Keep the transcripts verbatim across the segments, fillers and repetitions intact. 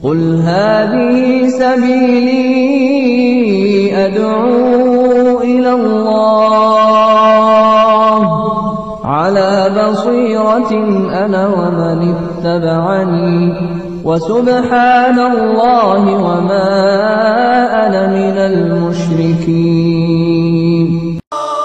قل هذه سبيلي أدعو إلى الله على بصيرة أنا ومن اتبعني وسبحان الله وما أنا من المشركين.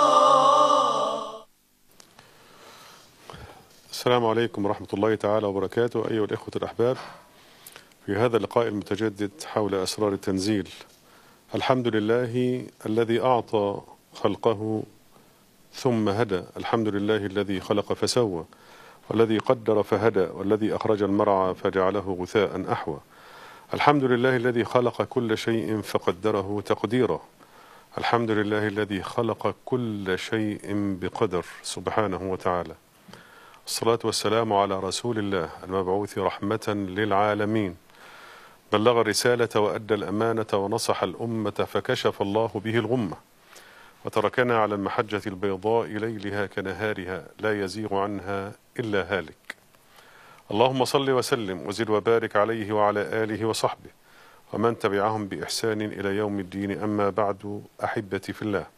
السلام عليكم ورحمة الله تعالى وبركاته. أيها الإخوة الأحباب، في هذا اللقاء المتجدد حول أسرار التنزيل، الحمد لله الذي أعطى خلقه ثم هدى، الحمد لله الذي خلق فسوى، والذي قدر فهدى، والذي أخرج المرعى فجعله غثاء أحوى، الحمد لله الذي خلق كل شيء فقدره تقديرا، الحمد لله الذي خلق كل شيء بقدر سبحانه وتعالى. الصلاة والسلام على رسول الله المبعوث رحمة للعالمين، بلغ الرسالة وأدى الأمانة ونصح الأمة فكشف الله به الغمة، وتركنا على المحجة البيضاء ليلها كنهارها لا يزيغ عنها إلا هالك. اللهم صل وسلم وزد وبارك عليه وعلى آله وصحبه ومن تبعهم بإحسان إلى يوم الدين. أما بعد، أحبتي في الله،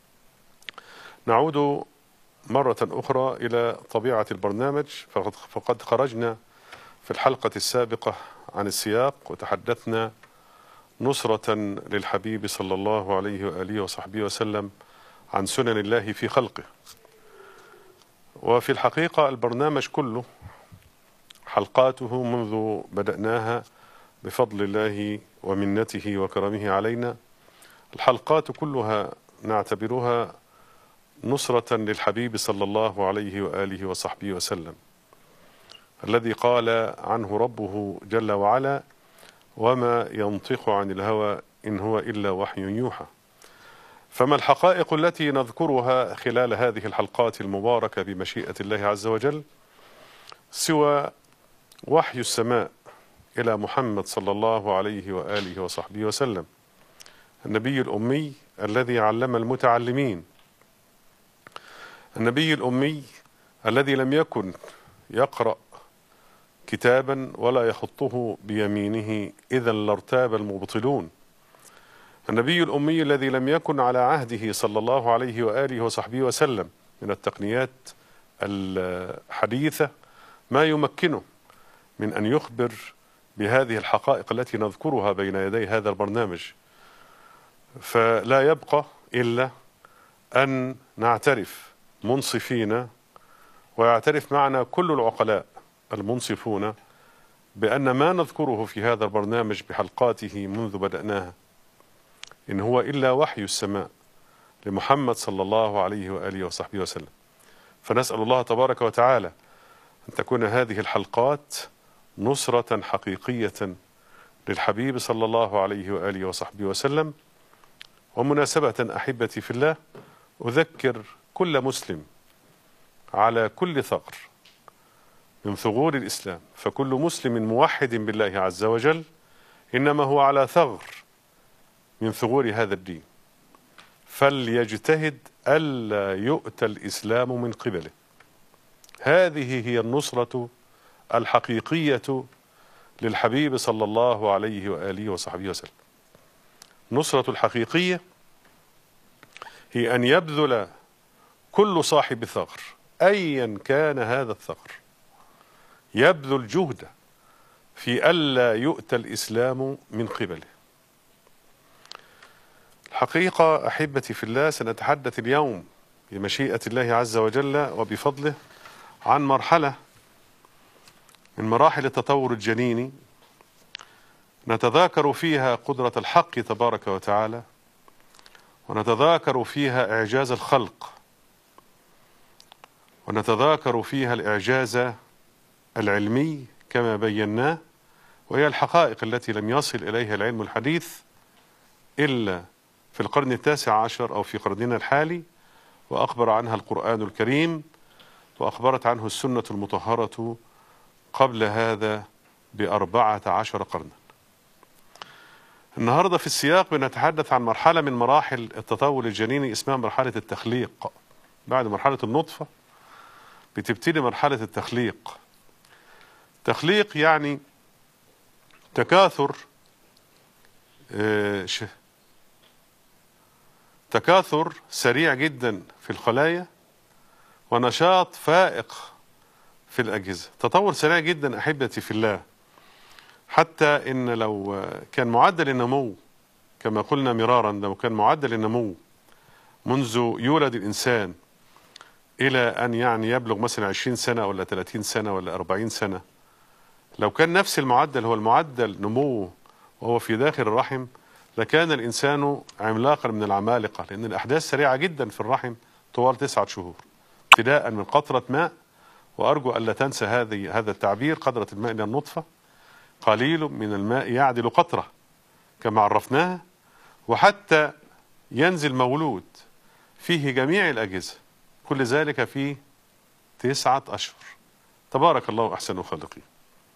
نعود مرة أخرى إلى طبيعة البرنامج، فقد خرجنا في الحلقة السابقة عن السياق وتحدثنا نصرة للحبيب صلى الله عليه وآله وصحبه وسلم عن سنن الله في خلقه. وفي الحقيقة البرنامج كله حلقاته منذ بدأناها بفضل الله ومنته وكرمه علينا، الحلقات كلها نعتبرها نصرة للحبيب صلى الله عليه وآله وصحبه وسلم، الذي قال عنه ربه جل وعلا: وما ينطق عن الهوى إن هو إلا وحي يوحى. فما الحقائق التي نذكرها خلال هذه الحلقات المباركة بمشيئة الله عز وجل سوى وحي السماء إلى محمد صلى الله عليه وآله وصحبه وسلم، النبي الأمي الذي علم المتعلمين، النبي الأمي الذي لم يكن يقرأ كتابا ولا يخطه بيمينه إذا لارتاب المبطلون، النبي الأمي الذي لم يكن على عهده صلى الله عليه وآله وصحبه وسلم من التقنيات الحديثة ما يمكنه من أن يخبر بهذه الحقائق التي نذكرها بين يدي هذا البرنامج. فلا يبقى إلا أن نعترف منصفين، ويعترف معنا كل العقلاء المنصفون، بأن ما نذكره في هذا البرنامج بحلقاته منذ بدأناها إن هو إلا وحي السماء لمحمد صلى الله عليه وآله وصحبه وسلم. فنسأل الله تبارك وتعالى أن تكون هذه الحلقات نصرة حقيقية للحبيب صلى الله عليه وآله وصحبه وسلم. ومناسبة أحبتي في الله، أذكر كل مسلم على كل ثغر من ثغور الإسلام، فكل مسلم موحد بالله عز وجل إنما هو على ثغر من ثغور هذا الدين، فليجتهد ألا يؤتى الإسلام من قبله. هذه هي النصرة الحقيقية للحبيب صلى الله عليه وآله وصحبه وسلم. النصرة الحقيقية هي أن يبذل كل صاحب ثغر أيا كان هذا الثغر، يبذل جهده في ألا يؤتى الإسلام من قبله. الحقيقة أحبتي في الله، سنتحدث اليوم بمشيئة الله عز وجل وبفضله عن مرحلة من مراحل التطور الجنيني نتذاكر فيها قدرة الحق تبارك وتعالى، ونتذاكر فيها إعجاز الخلق، ونتذاكر فيها الإعجاز العلمي كما بيناه، وهي الحقائق التي لم يصل إليها العلم الحديث إلا في القرن التاسع عشر أو في قرننا الحالي، وأخبر عنها القرآن الكريم، وأخبرت عنه السنة المطهرة قبل هذا بأربعة عشر قرنا. النهاردة في السياق بنتحدث عن مرحلة من مراحل التطور الجنيني اسمها مرحلة التخليق. بعد مرحلة النطفة بتبتدي مرحلة التخليق. تخليق يعني تكاثر آه، ش- تكاثر سريع جدا في الخلايا، ونشاط فائق في الأجهزة. تطور سريع جدا أحبتي في الله، حتى إن لو كان معدل النمو كما قلنا مرارا، لو كان معدل النمو منذ يولد الإنسان إلى أن يعني يبلغ مثلا عشرين سنة ولا ثلاثين سنة ولا أربعين سنة، لو كان نفس المعدل هو المعدل نموه وهو في داخل الرحم، لكان الإنسان عملاقا من العمالقة، لأن الأحداث سريعة جدا في الرحم طوال تسعة شهور، ابتداء من قطرة ماء، وأرجو ألا تنسى هذه هذا التعبير، قطرة الماء إلى النطفة، قليل من الماء يعدل قطرة كما عرفناها، وحتى ينزل مولود فيه جميع الأجهزة، كل ذلك في تسعة أشهر. تبارك الله أحسن الخالقين.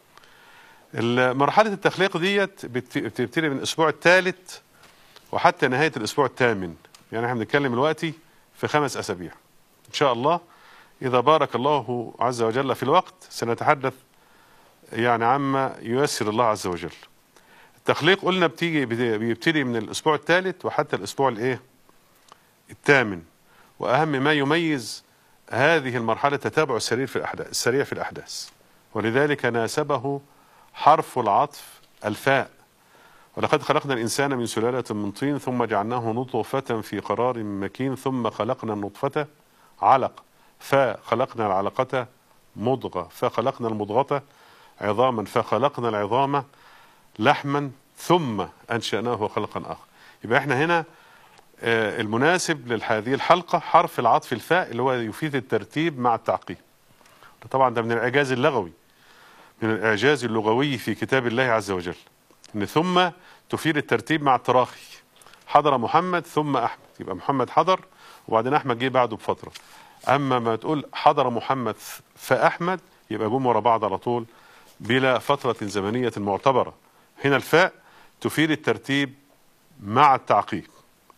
مرحلة التخليق ديت بتبتدي من الأسبوع الثالث وحتى نهاية الأسبوع الثامن، يعني احنا بنتكلم دلوقتي في خمس أسابيع إن شاء الله، إذا بارك الله عز وجل في الوقت سنتحدث يعني عما ييسر الله عز وجل. التخليق قلنا بتيجي بيبتدي من الأسبوع الثالث وحتى الأسبوع الإيه الثامن، وأهم ما يميز هذه المرحلة تتابع السريع في الأحداث السريع في الأحداث، ولذلك ناسبه حرف العطف الفاء. ولقد خلقنا الإنسان من سلالة من طين ثم جعلناه نطفة في قرار مكين ثم خلقنا النطفة علق فخلقنا العلقة مضغة فخلقنا المضغة عظاما فخلقنا العظام لحما ثم أنشأناه خلقا آخر. يبقى احنا هنا آه المناسب لهذه الحلقة حرف العطف الفاء اللي هو يفيد الترتيب مع التعقيب. طبعا ده من الإعجاز اللغوي، من الإعجاز اللغوي في كتاب الله عز وجل، إن ثم تفيد الترتيب مع التراخي. حضر محمد ثم أحمد، يبقى محمد حضر وبعدين أحمد جه بعده بفترة. أما ما تقول حضر محمد فأحمد يبقى جم ورا بعض على طول بلا فترة زمنية معتبرة. هنا الفاء تفيد الترتيب مع التعقيب.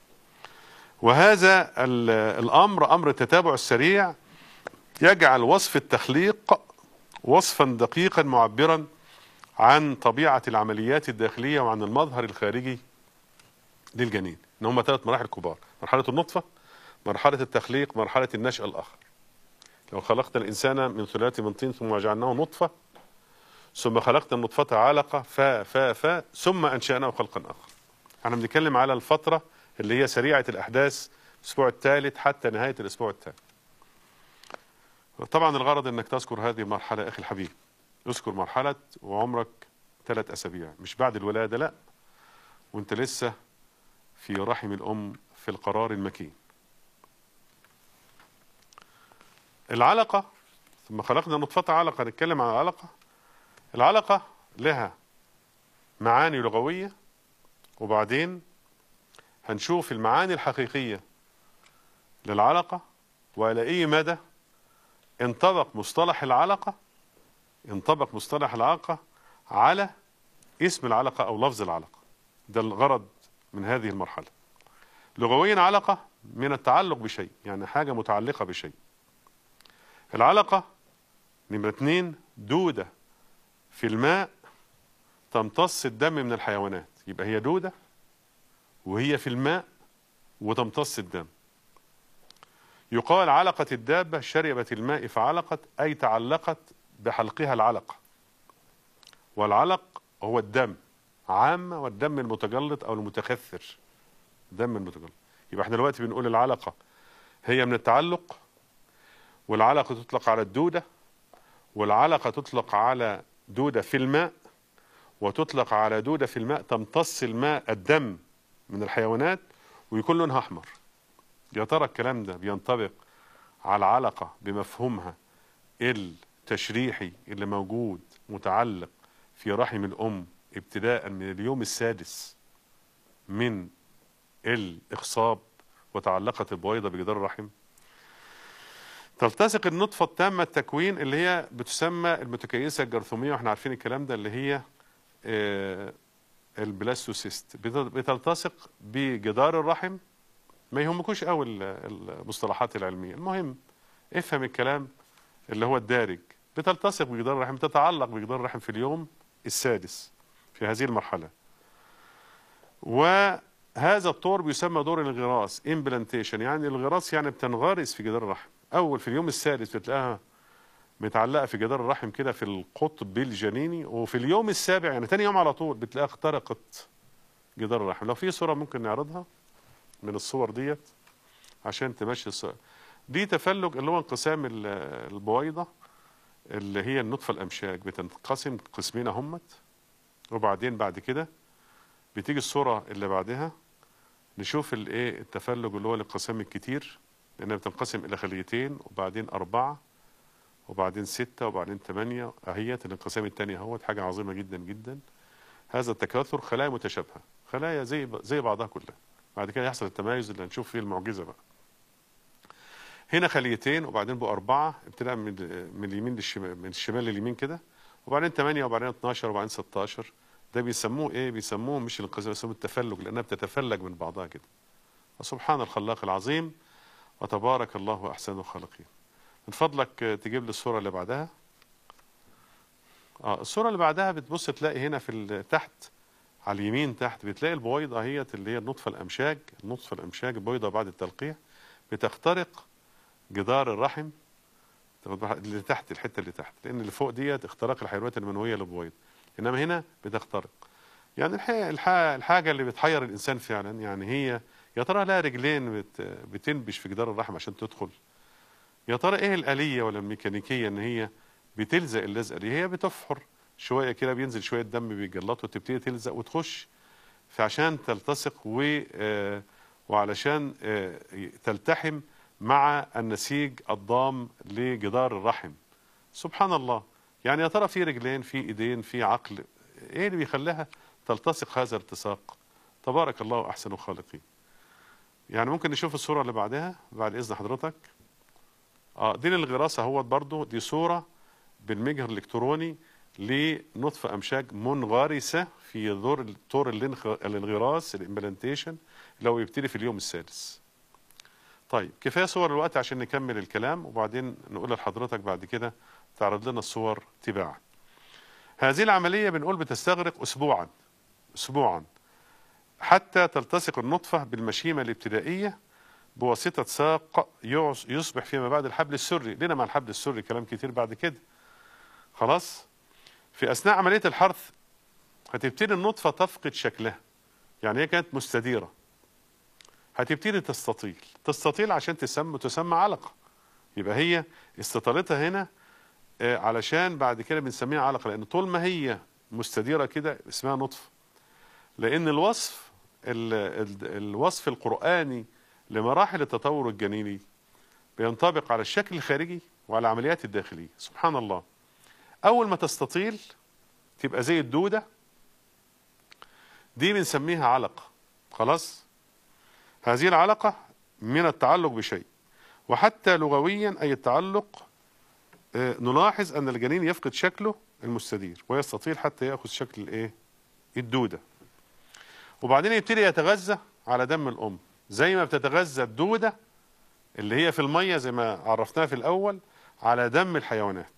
وهذا الأمر أمر التتابع السريع يجعل وصف التخليق وصفا دقيقا معبرا عن طبيعة العمليات الداخلية وعن المظهر الخارجي للجنين. إن هم ثلاث مراحل كبار: مرحلة النطفة، مرحلة التخليق، مرحلة النشأ الآخر. لو خلقنا الإنسان من سلالة من طين ثم جعلناه نطفة ثم خلقنا النطفة علقة فا فا فا ثم أنشأناه خلقا آخر. احنا بنتكلم على الفترة اللي هي سريعة الأحداث، الأسبوع الثالث حتى نهاية الأسبوع الثاني. طبعا الغرض انك تذكر هذه المرحلة اخي الحبيب، اذكر مرحلة وعمرك ثلاث اسابيع، مش بعد الولادة، لا، وانت لسه في رحم الام في القرار المكين. العلقة، ثم خلقنا نطفة علقة. نتكلم عن العلقة. العلقة لها معاني لغوية، وبعدين هنشوف المعاني الحقيقية للعلقة وإلى أي مدى انطبق مصطلح العلقة ينطبق مصطلح العلقة على اسم العلقة أو لفظ العلقة. ده الغرض من هذه المرحلة. لغويا علقة من التعلق بشيء، يعني حاجة متعلقة بشيء. العلقة نمرة اتنين دودة في الماء تمتص الدم من الحيوانات، يبقى هي دودة وهي في الماء وتمتص الدم. يقال علقة الدابة شربت الماء فعلقت، أي تعلقت بحلقها العلق. والعلق هو الدم عامة، والدم المتجلط أو المتكثر، دم المتجلط. يبقى احنا دلوقتي بنقول العلقة هي من التعلق، والعلقة تطلق على الدودة، والعلقة تطلق على دودة في الماء، وتطلق على دودة في الماء تمتص الماء الدم من الحيوانات ويكون لونها أحمر. يا ترى الكلام ده بينطبق على العلقة بمفهومها التشريحي اللي موجود متعلق في رحم الأم ابتداء من اليوم السادس من الإخصاب وتعلقت البويضة بجدار الرحم؟ تلتصق النطفة التامة التكوين اللي هي بتسمى المتكيسة الجرثومية، واحنا عارفين الكلام ده، اللي هي آه البلاستوسيست، بتلتصق بجدار الرحم. ما يهمكوش قوي المصطلحات العلمية، المهم افهم الكلام اللي هو الدارج. بتلتصق بجدار الرحم، تتعلق بجدار الرحم في اليوم السادس في هذه المرحلة. وهذا الطور بيسمى دور الانغراس امبلانتيشن، يعني الغراس يعني بتنغرس في جدار الرحم. أول في اليوم السادس بتلاقيها متعلقة في جدار الرحم كده في القطب الجنيني، وفي اليوم السابع يعني تاني يوم على طول بتلاقيها اخترقت جدار الرحم. لو في صورة ممكن نعرضها من الصور ديت عشان تمشي الصورة دي. تفلج اللي هو انقسام البويضة اللي هي النطفة الأمشاج، بتنقسم قسمين همت. وبعدين بعد كده بتيجي الصورة اللي بعدها نشوف الايه التفلج اللي هو الانقسام الكتير، لأنها بتنقسم إلى خليتين وبعدين أربعة وبعدين ستة وبعدين ثمانية. أهيت الانقسام الثاني اهوت، حاجة عظيمة جدا جدا. هذا التكاثر خلايا متشابهة، خلايا زي زي بعضها كلها. بعد كده يحصل التمايز اللي هنشوف فيه المعجزة بقى. هنا خليتين وبعدين بقوا أربعة، ابتداء من من اليمين للشمال، من الشمال لليمين كده، وبعدين ثمانية وبعدين اثناشر وبعدين ستاشر. ده بيسموه ايه؟ بيسموه مش الانقسام، بيسموه التفلج، لأنها بتتفلج من بعضها كده. وسبحان الخلاق العظيم وتبارك الله أحسن الخالقين. من فضلك تجيب لي الصورة اللي بعدها. اه الصورة اللي بعدها بتبص تلاقي هنا في تحت على اليمين تحت بتلاقي البويضة اهيت اللي هي النطفة الأمشاج. النطفة الأمشاج البويضة بعد التلقيح بتخترق جدار الرحم اللي تحت، الحتة اللي تحت، لأن اللي فوق ديت اختراق الحيوانات المنوية للبويضة، إنما هنا بتخترق. يعني الحقيقة الحاجة اللي بتحير الإنسان فعلا، يعني هي يا ترى لها رجلين بت بتنبش في جدار الرحم عشان تدخل؟ يا ترى ايه الآلية ولا الميكانيكية ان هي بتلزق اللزقة دي؟ هي بتفحر شوية كده، بينزل شوية دم بيجلط وتبتدي تلزق وتخش، فعشان تلتصق و وعلشان تلتحم مع النسيج الضام لجدار الرحم. سبحان الله. يعني يا ترى في رجلين، في ايدين، في عقل، ايه اللي بيخليها تلتصق هذا الالتصاق؟ تبارك الله احسن الخالقين. يعني ممكن نشوف الصورة اللي بعدها بعد اذن حضرتك. اه دي الغراسة اهوت برضو، دي صورة بالمجهر الالكتروني لنطفة امشاج منغرسة في دور طور الانغراس الامبلانتيشن اللي هو يبتدي في اليوم السادس. طيب كفاية صور الوقت عشان نكمل الكلام، وبعدين نقول لحضرتك بعد كده تعرض لنا الصور تباعا. هذه العملية بنقول بتستغرق اسبوعا اسبوعا حتى تلتصق النطفة بالمشيمة الابتدائية بواسطة ساق يصبح فيما بعد الحبل السري. لنا مع الحبل السري كلام كتير بعد كده. خلاص. في أثناء عملية الحرث هتبتدي النطفة تفقد شكلها، يعني هي كانت مستديرة، هتبتدي تستطيل تستطيل عشان تسمى تسمى علقة. يبقى هي استطالتها هنا آه علشان بعد كده بنسميها علقة، لأن طول ما هي مستديرة كده اسمها نطفة. لأن الوصف ال ال الوصف القرآني لمراحل التطور الجنيني بينطبق على الشكل الخارجي وعلى العمليات الداخلية. سبحان الله. أول ما تستطيل تبقى زي الدودة، دي بنسميها علقة. خلاص. هذه العلقة من التعلق بشيء، وحتى لغويا أي التعلق آه نلاحظ أن الجنين يفقد شكله المستدير ويستطيل حتى يأخذ شكل الإيه؟ الدودة. وبعدين يبتدي يتغذى على دم الأم زي ما بتتغذى الدودة اللي هي في المية زي ما عرفناها في الأول على دم الحيوانات.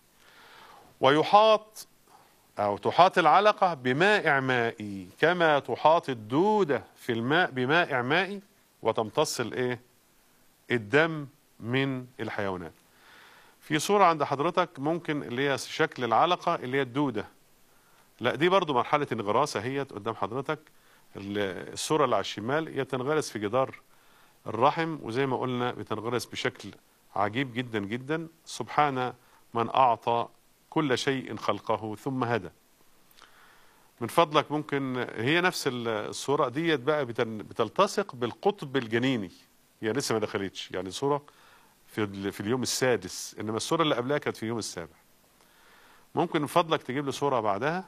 ويحاط أو تحاط العلقة بمائع مائي كما تحاط الدودة في الماء بمائع مائي، وتمتص الإيه؟ الدم من الحيوانات. في صورة عند حضرتك ممكن اللي هي شكل العلقة اللي هي الدودة. لا دي برضو مرحلة انغراسة هي قدام حضرتك. الصورة اللي على الشمال هي تنغرس في جدار الرحم، وزي ما قلنا بتنغرس بشكل عجيب جدا جدا. سبحان من أعطى كل شيء خلقه ثم هدى. من فضلك ممكن هي نفس الصورة ديت بقى بتلتصق بالقطب الجنيني، هي لسه ما دخلتش، يعني صورة في في اليوم السادس، انما الصورة اللي قبلها كانت في اليوم السابع. ممكن من فضلك تجيب لي صورة بعدها.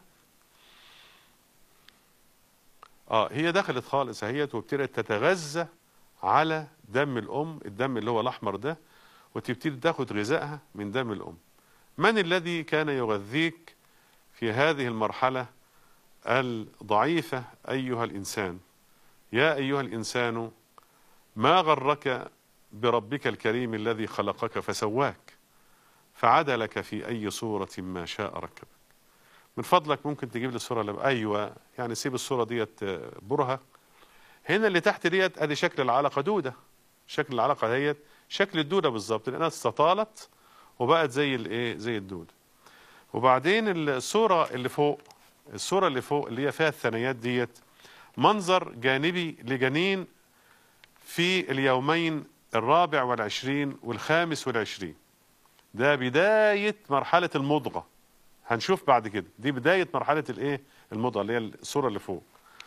اه هي دخلت خالص اهيت وابتدت تتغذى على دم الام، الدم اللي هو الاحمر ده، وتبتدي تاخد غذائها من دم الام. من الذي كان يغذيك في هذه المرحلة الضعيفة أيها الإنسان؟ يا أيها الإنسان ما غرك بربك الكريم الذي خلقك فسواك فعدلك في أي صورة ما شاء ركبك. من فضلك ممكن تجيب لي الصورة اللي أيوة، يعني سيب الصورة ديت برهة. هنا اللي تحت ديت ادي شكل العلقة دودة، شكل العلقة ديت شكل الدودة بالظبط، لأنها استطالت وبقت زي الايه، زي الدودة. وبعدين الصورة اللي فوق، الصورة اللي فوق اللي هي فيها الثنايات ديت منظر جانبي لجنين في اليومين الرابع والعشرين والخامس والعشرين. ده بداية مرحلة المضغة، هنشوف بعد كده دي بداية مرحلة الايه، المضغة اللي هي الصورة اللي فوق.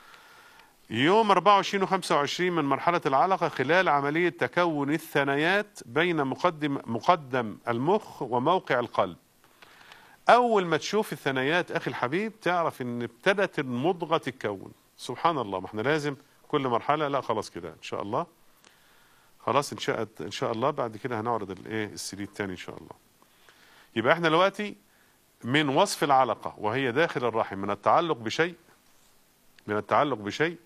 يوم أربعة وعشرين وخمسة وعشرين من مرحلة العلقة خلال عملية تكون الثنايات بين مقدم مقدم المخ وموقع القلب. أول ما تشوف الثنايات أخي الحبيب تعرف إن ابتدت المضغة تتكون. سبحان الله، ما احنا لازم كل مرحلة، لا خلاص كده إن شاء الله، خلاص إن شاء إن شاء الله بعد كده هنعرض الإيه السي دي الثاني إن شاء الله. يبقى احنا دلوقتي من وصف العلقة وهي داخل الرحم من التعلق بشيء، من التعلق بشيء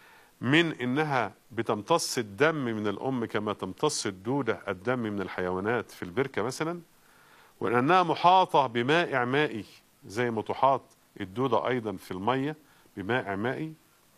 من إنها بتمتص الدم من الأم كما تمتص الدودة الدم من الحيوانات في البركة مثلا، وأنها محاطة بمائع مائي زي ما تحاط الدودة أيضا في المية بمائع مائي،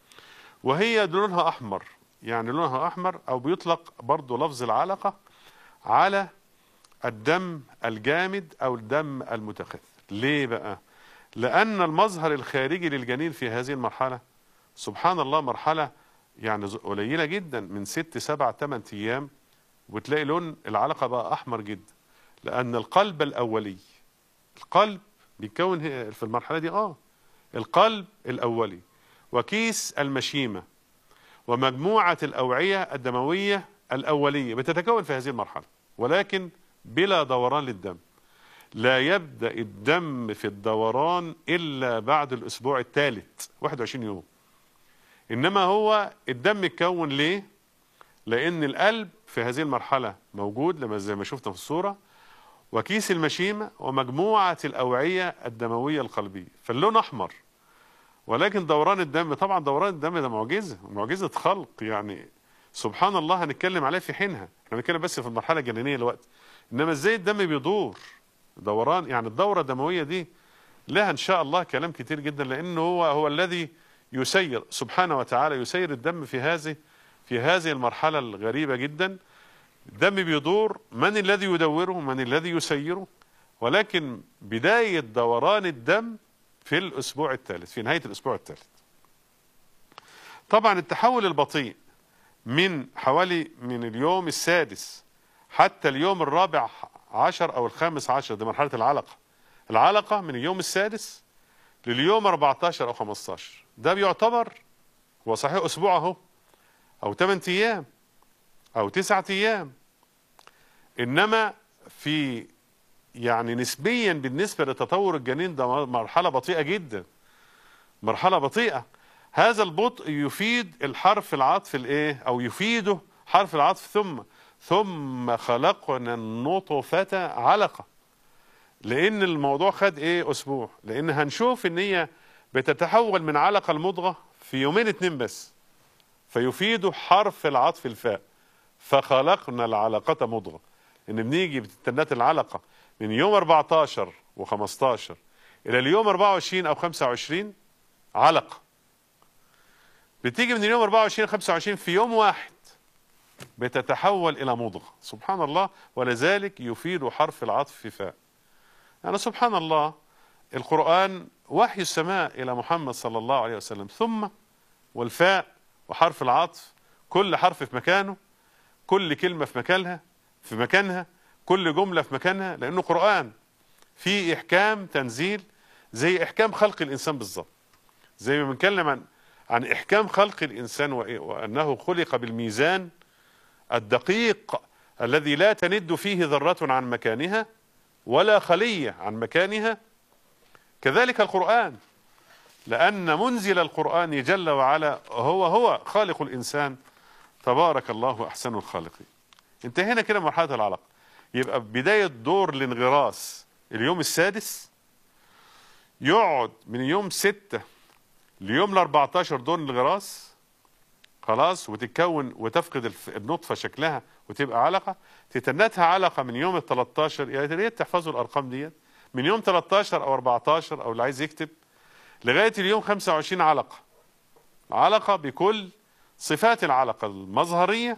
وهي لونها أحمر، يعني لونها أحمر أو بيطلق برضو لفظ العلقة على الدم الجامد أو الدم المتخثر. ليه بقى؟ لأن المظهر الخارجي للجنين في هذه المرحلة سبحان الله مرحلة يعني قليلة جدا، من ست سبع ثمان أيام وتلاقي لون العلقة بقى أحمر جدا، لأن القلب الأولي، القلب بيتكون في المرحلة دي آه القلب الأولي وكيس المشيمة ومجموعة الأوعية الدموية الأولية بتتكون في هذه المرحلة، ولكن بلا دوران للدم. لا يبدأ الدم في الدوران إلا بعد الأسبوع الثالث واحد وعشرين يوم. إنما هو الدم يتكون ليه؟ لأن القلب في هذه المرحلة موجود لما زي ما شفنا في الصورة، وكيس المشيمة ومجموعة الأوعية الدموية القلبية، فاللون أحمر. ولكن دوران الدم طبعا دوران الدم ده معجزة، معجزة خلق يعني سبحان الله، هنتكلم عليه في حينها، احنا بنتكلم بس في المرحلة الجنينية دلوقتي. إنما إزاي الدم بيدور دوران، يعني الدورة الدموية دي لها إن شاء الله كلام كتير جدا، لأنه هو هو الذي يسير سبحانه وتعالى، يسير الدم في هذه في هذه المرحلة الغريبة جدا. الدم بيدور، من الذي يدوره؟ من الذي يسيره؟ ولكن بداية دوران الدم في الأسبوع الثالث، في نهاية الأسبوع الثالث. طبعا التحول البطيء من حوالي من اليوم السادس حتى اليوم الرابع عشر أو الخامس عشر، دي مرحلة العلقة. العلقة من اليوم السادس لليوم أربعة عشر أو خمسة عشر، ده بيعتبر هو صحيح أسبوع أهو أو ثمانية أيام أو تسعة أيام، إنما في يعني نسبيا بالنسبة لتطور الجنين ده مرحلة بطيئة جدا، مرحلة بطيئة. هذا البطء يفيد الحرف العطف الايه او يفيده حرف العطف ثم ثم خلقنا النطفة علقة، لان الموضوع خد ايه اسبوع، لان هنشوف ان هي بتتحول من علقة لمضغة في يومين اتنين بس، فيفيده حرف العطف الفاء، فخلقنا العلقة مضغة. ان بنيجي بتتنات العلقة من يوم أربعة عشر و15 الى اليوم أربعة وعشرين او خمسة وعشرين علقة، بتيجي من اليوم أربعة وعشرين خمسة وعشرين في يوم واحد بتتحول الى مضغة سبحان الله، ولذلك يفيد حرف العطف في فاء. يعني سبحان الله القرآن وحي السماء الى محمد صلى الله عليه وسلم، ثم والفاء وحرف العطف كل حرف في مكانه، كل كلمة في مكانها في مكانها كل جملة في مكانها، لأنه قرآن فيه إحكام تنزيل زي إحكام خلق الإنسان بالظبط. زي ما بنتكلم عن عن إحكام خلق الإنسان وأنه خلق بالميزان الدقيق الذي لا تند فيه ذرة عن مكانها ولا خلية عن مكانها، كذلك القرآن، لأن منزل القرآن جل وعلا هو هو خالق الإنسان تبارك الله أحسن الخالقين. انتهينا كده مرحلة العلقة. يبقى بداية دور الانغراس اليوم السادس، يقعد من يوم ستة ليوم الأربعة عشر دور الانغراس خلاص، وتتكون وتفقد النطفة شكلها وتبقى علقة، تتنتها علقة من يوم الثلاثة عشر. يا ريت تحفظوا الأرقام ديت، من يوم تلتاشر او اربعتاشر او اللي عايز يكتب لغايه اليوم خمسة وعشرين علقه، علقه بكل صفات العلقه المظهريه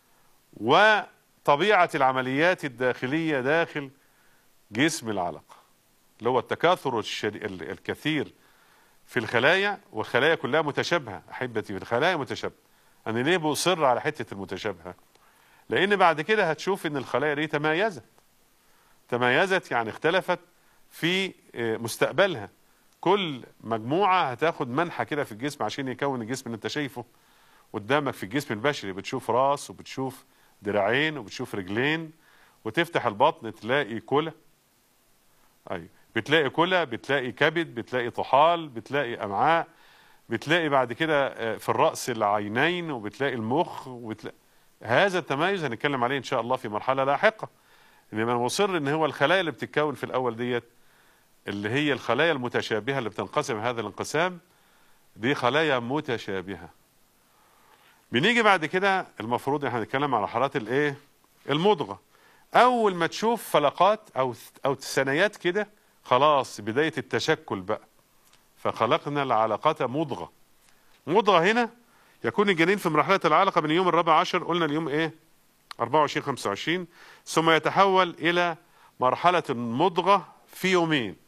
وطبيعه العمليات الداخليه داخل جسم العلقه، اللي هو التكاثر الكثير في الخلايا، والخلايا كلها متشابهه. احبتي في الخلايا متشابهه. انا ليه بصر على حته المتشابهه؟ لان بعد كده هتشوف ان الخلايا دي تمايزت تمايزت يعني اختلفت في مستقبلها. كل مجموعه هتاخد منحى كده في الجسم عشان يكون الجسم اللي انت شايفه قدامك في الجسم البشري. بتشوف راس وبتشوف دراعين وبتشوف رجلين، وتفتح البطن تلاقي كلى، ايوه بتلاقي كلى، بتلاقي كبد، بتلاقي طحال، بتلاقي امعاء، بتلاقي بعد كده في الراس العينين، وبتلاقي المخ، وبتلاقي هذا التمايز هنتكلم عليه ان شاء الله في مرحله لاحقه. انما انا مصر ان هو الخلايا اللي بتتكون في الاول ديت اللي هي الخلايا المتشابهه اللي بتنقسم هذا الانقسام، دي خلايا متشابهه. بنيجي بعد كده المفروض احنا هنتكلم على حالات الايه؟ المضغه. اول ما تشوف فلقات او او ثنايات كده خلاص بدايه التشكل بقى. فخلقنا العلقه مضغه. مضغه هنا يكون الجنين في مرحله العلقه من اليوم الرابع عشر، قلنا اليوم ايه؟ اربعة وعشرين خمسة وعشرين، ثم يتحول الى مرحله المضغه في يومين.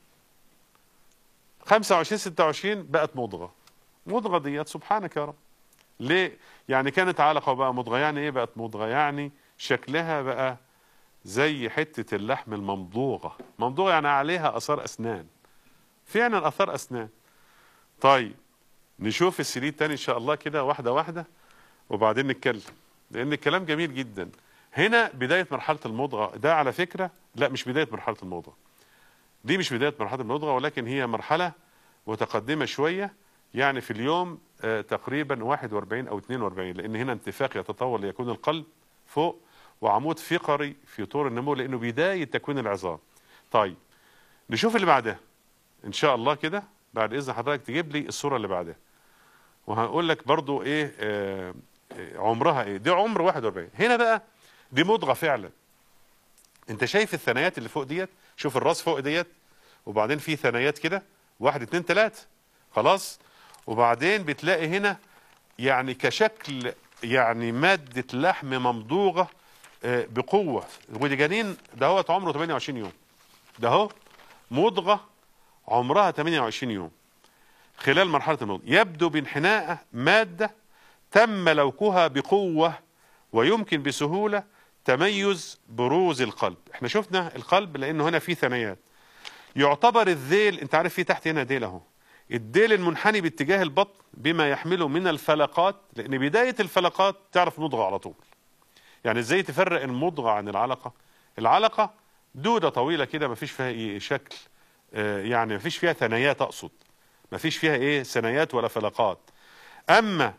خمسة وعشرين ستة وعشرين بقت مضغه. مضغه ديت سبحانك يا رب. ليه؟ يعني كانت علقه وبقى مضغه. يعني ايه بقت مضغه؟ يعني شكلها بقى زي حته اللحم الممضوغه. ممضوغه يعني عليها اثار اسنان. فعلا اثار اسنان. طيب نشوف السرير تاني ان شاء الله كده واحده واحده وبعدين نتكلم، لان الكلام جميل جدا. هنا بدايه مرحله المضغه. ده على فكره لا مش بدايه مرحله المضغه. دي مش بدايه مرحله المضغه، ولكن هي مرحله متقدمه شويه، يعني في اليوم آه تقريبا واحد واربعين او اتنين واربعين، لان هنا انتفاخ يتطور ليكون القلب فوق وعمود فقري في طور النمو، لانه بدايه تكوين العظام. طيب نشوف اللي بعدها ان شاء الله كده بعد اذن حضرتك تجيب لي الصوره اللي بعدها، وهقول لك برضو ايه آه عمرها ايه. دي عمر واحد واربعين. هنا بقى دي مضغه فعلا. انت شايف الثنايات اللي فوق ديت؟ شوف الراس فوق ديت، وبعدين في ثنايات كده واحد اتنين تلاته خلاص، وبعدين بتلاقي هنا يعني كشكل يعني ماده لحم ممضوغه آه بقوه. ودي جنين ده هو عمره تمنية وعشرين يوم. ده هو مضغه عمرها تمنية وعشرين يوم. خلال مرحله المضغه يبدو بانحناء ماده تم لوكها بقوة، ويمكن بسهولة تميز بروز القلب. احنا شفنا القلب لانه هنا فيه ثنايات. يعتبر الذيل، انت عارف في تحت هنا ديل اهو، الديل المنحني باتجاه البطن بما يحمله من الفلقات، لان بداية الفلقات تعرف مضغة على طول. يعني ازاي تفرق المضغة عن العلقة؟ العلقة دودة طويلة كده ما فيش فيها ايه شكل، اه يعني ما فيش فيها ثنايات، اقصد ما فيش فيها ايه ثنايات ولا فلقات. اما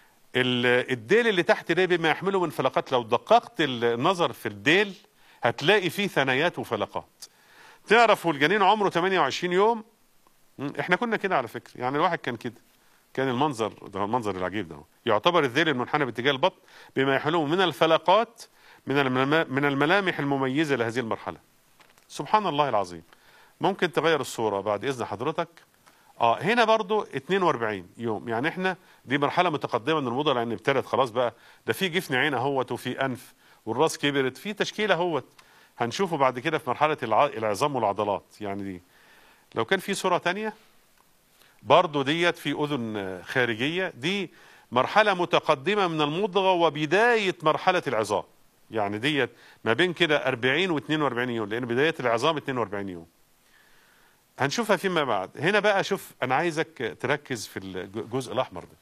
الديل اللي تحت ده بما يحمله من فلقات، لو دققت النظر في الديل هتلاقي فيه ثنايات وفلقات. تعرف والجنين عمره تمنية وعشرين يوم. احنا كنا كده على فكره، يعني الواحد كان كده، كان المنظر ده المنظر العجيب ده. يعتبر الذيل المنحنى باتجاه البطن بما يحمله من الفلقات من من الملامح المميزه لهذه المرحله. سبحان الله العظيم. ممكن تغير الصوره بعد اذن حضرتك. اه هنا برضو اتنين واربعين يوم. يعني احنا دي مرحله متقدمه من المضغه، لان ابتدت خلاص بقى. ده في جفن عين اهوت، وفي انف، والراس كبرت، في تشكيله اهوت. هنشوفه بعد كده في مرحله العظام والعضلات. يعني دي لو كان في صوره تانية برضو ديت في اذن خارجيه. دي مرحله متقدمه من المضغه وبدايه مرحله العظام. يعني ديت ما بين كده اربعين و اتنين واربعين يوم، لان بدايه العظام اتنين واربعين يوم. هنشوفها فيما بعد. هنا بقى شوف، انا عايزك تركز في الجزء الاحمر ده،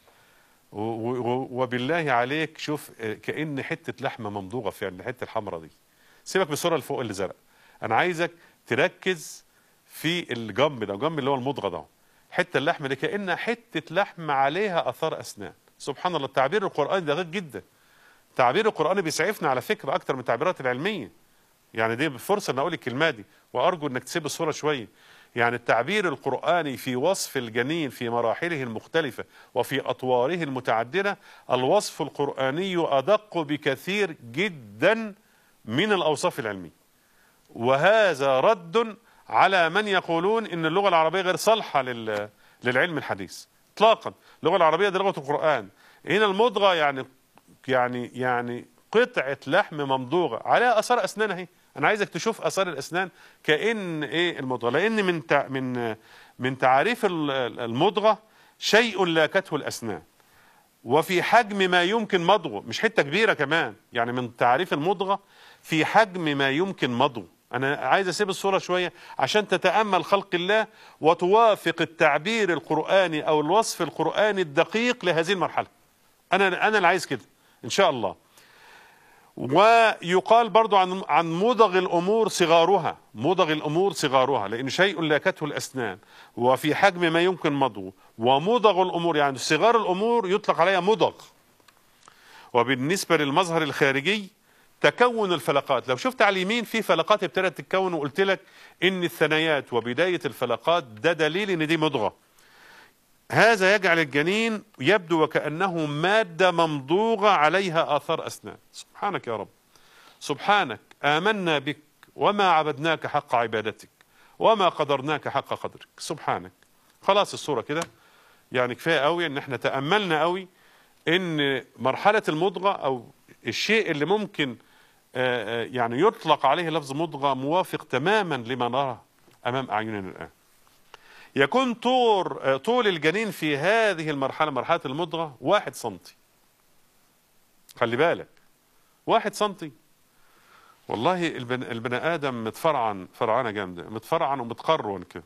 وبالله عليك شوف كأن حته لحمه ممضوغه فعلا، الحته الحمراء دي. سيبك من الصوره اللي فوق اللي زرق. انا عايزك تركز في الجنب ده، الجنب اللي هو المضغه ده، حته اللحم دي كأنها حته لحم عليها اثار اسنان. سبحان الله. التعبير القرآني دقيق جدا. التعبير القرآني بيسعفنا على فكره اكتر من التعبيرات العلميه. يعني دي فرصه ان اقول الكلمه دي، وارجو انك تسيب الصوره شويه. يعني التعبير القرآني في وصف الجنين في مراحله المختلفة وفي أطواره المتعددة، الوصف القرآني أدق بكثير جدا من الأوصاف العلمية. وهذا رد على من يقولون ان اللغة العربية غير صالحة لل... للعلم الحديث اطلاقا. اللغة العربية دي لغة القرآن. هنا المضغة يعني يعني يعني قطعة لحم ممضوغة عليها اثار اسنان اهي. انا عايزك تشوف اثار الاسنان كأن ايه المضغة، لان من تع... من من تعريف المضغة شيء لاكته الاسنان وفي حجم ما يمكن مضغه، مش حتة كبيرة كمان. يعني من تعريف المضغة في حجم ما يمكن مضغه. أنا عايز أسيب الصورة شوية عشان تتأمل خلق الله وتوافق التعبير القرآني أو الوصف القرآني الدقيق لهذه المرحلة. أنا أنا اللي عايز كده إن شاء الله. ويقال برضو عن عن مضغ الأمور صغارها، مضغ الأمور صغارها، لأن شيء لاكته الأسنان وفي حجم ما يمكن مضغه. ومضغ الأمور يعني صغار الأمور يطلق عليها مضغ. وبالنسبة للمظهر الخارجي تكون الفلقات، لو شفت على اليمين في فلقات ابتدت تتكون، وقلت لك ان الثنايات وبداية الفلقات ده دليل ان دي مضغة. هذا يجعل الجنين يبدو وكأنه مادة ممضوغة عليها آثار أسنان. سبحانك يا رب، سبحانك، آمنا بك وما عبدناك حق عبادتك وما قدرناك حق قدرك. سبحانك. خلاص الصورة كده يعني كفاية قوي ان احنا تأملنا قوي ان مرحلة المضغة او الشيء اللي ممكن يعني يطلق عليه لفظ مضغة موافق تماما لما نراه امام اعيننا الان. يكون طول طول الجنين في هذه المرحلة، مرحلة المضغة، واحد سنتي. خلي بالك، واحد سنتي. والله البن... البني ادم متفرعن فرعنة جامدة، متفرعن ومتقرون كده.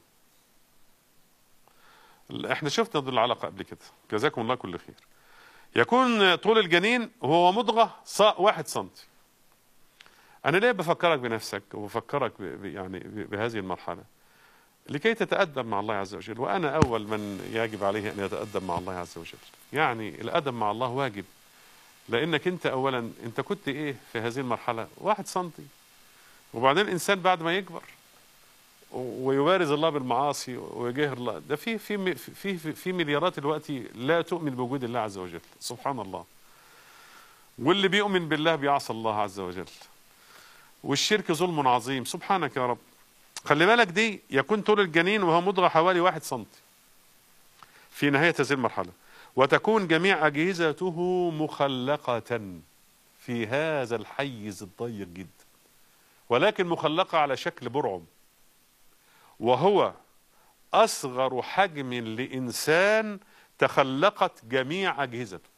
احنا شفنا دول العلاقة قبل كده، جزاكم الله كل خير. يكون طول الجنين وهو مضغة واحد سنتي. أنا ليه بفكرك بنفسك وبفكرك ب... يعني بهذه المرحلة؟ لكي تتأدب مع الله عز وجل، وأنا أول من يجب عليه أن يتأدب مع الله عز وجل. يعني الأدب مع الله واجب، لأنك أنت أولا أنت كنت إيه في هذه المرحلة؟ واحد سنتي. وبعدين الإنسان بعد ما يكبر ويبارز الله بالمعاصي ويجاهر الله، ده في في في في, في مليارات دلوقتي لا تؤمن بوجود الله عز وجل. سبحان الله. واللي بيؤمن بالله بيعصى الله عز وجل، والشرك ظلم عظيم. سبحانك يا رب. خلي بالك دي يكون طول الجنين وهو مضغة حوالي واحد سنتي في نهاية هذه المرحلة، وتكون جميع أجهزته مخلقة في هذا الحيز الضيق جدا، ولكن مخلقة على شكل برعم، وهو أصغر حجم لإنسان تخلقت جميع أجهزته.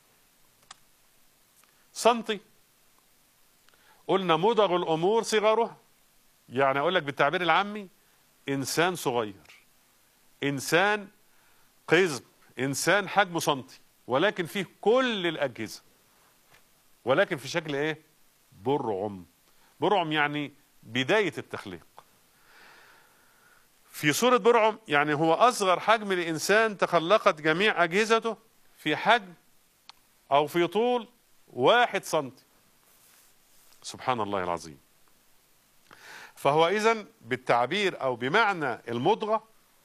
سنتي. قلنا مضغ الأمور صغارها، يعني أقول لك بالتعبير العامي إنسان صغير، إنسان قزم، إنسان حجمه سنتي، ولكن فيه كل الأجهزة، ولكن في شكل إيه؟ برعم. برعم يعني بداية التخليق. في صورة برعم يعني هو أصغر حجم لإنسان تخلقت جميع أجهزته في حجم أو في طول واحد سنتي. سبحان الله العظيم. فهو إذن بالتعبير أو بمعنى المضغة،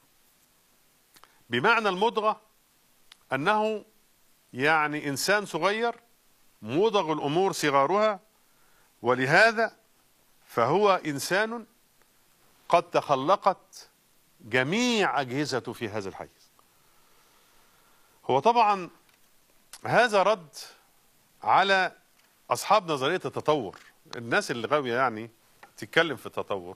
بمعنى المضغة أنه يعني إنسان صغير مضغ الأمور صغارها، ولهذا فهو إنسان قد تخلقت جميع أجهزته في هذا الحيز. هو طبعا هذا رد على أصحاب نظرية التطور، الناس اللي غاوية يعني تتكلم في التطور،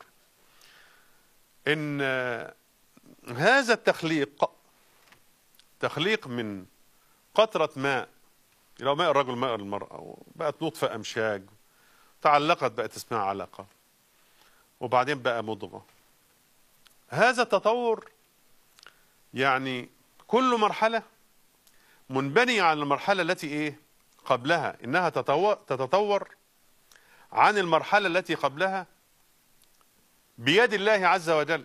إن هذا التخليق تخليق من قطرة ماء، لو ماء الرجل ماء المرأة، بقت نطفة أمشاج، تعلقت بقت اسمها علقة، وبعدين بقى مضغة. هذا التطور يعني كل مرحلة منبنية على المرحلة التي إيه قبلها، إنها تتطور, تتطور عن المرحلة التي قبلها بيد الله عز وجل،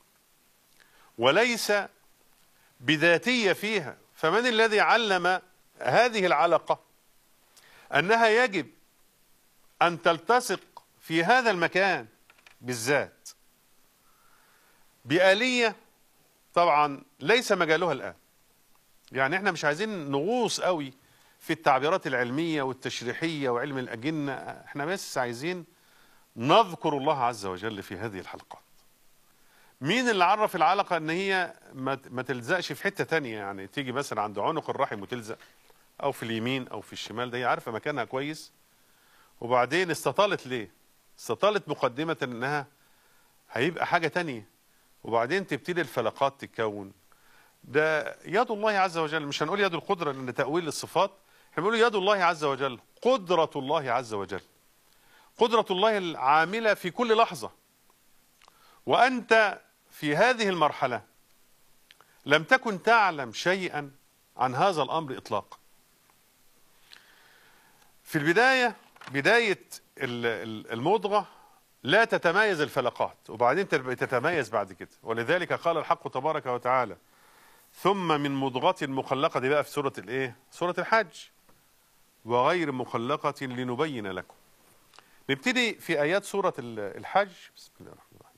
وليس بذاتية فيها. فمن الذي علم هذه العلقة أنها يجب أن تلتصق في هذا المكان بالذات بآلية؟ طبعا ليس مجالها الآن. يعني احنا مش عايزين نغوص قوي في التعبيرات العلمية والتشريحية وعلم الأجنة، احنا بس عايزين نذكر الله عز وجل في هذه الحلقات مين اللي عرف العلقة ان هي ما ما تلزقش في حتة تانية؟ يعني تيجي مثلا عند عنق الرحم وتلزق، او في اليمين او في الشمال، ده هي عارفة مكانها كويس. وبعدين استطالت ليه؟ استطالت مقدمة انها هيبقى حاجة تانية، وبعدين تبتدي الفلقات تتكون. ده يد الله عز وجل، مش هنقول يد القدرة لان تأويل الصفات، احنا بنقول يد الله عز وجل، قدرة الله عز وجل، قدرة الله العاملة في كل لحظة. وأنت في هذه المرحلة لم تكن تعلم شيئا عن هذا الأمر إطلاقا. في البداية، بداية المضغة لا تتمايز الفلقات، وبعدين تتمايز بعد كده. ولذلك قال الحق تبارك وتعالى: ثم من مضغة مخلقة، دي بقى في سورة الايه؟ سورة الحج. وغير مخلقة لنبين لكم. نبتدي في آيات سورة الحج. بسم الله الرحمن الرحيم.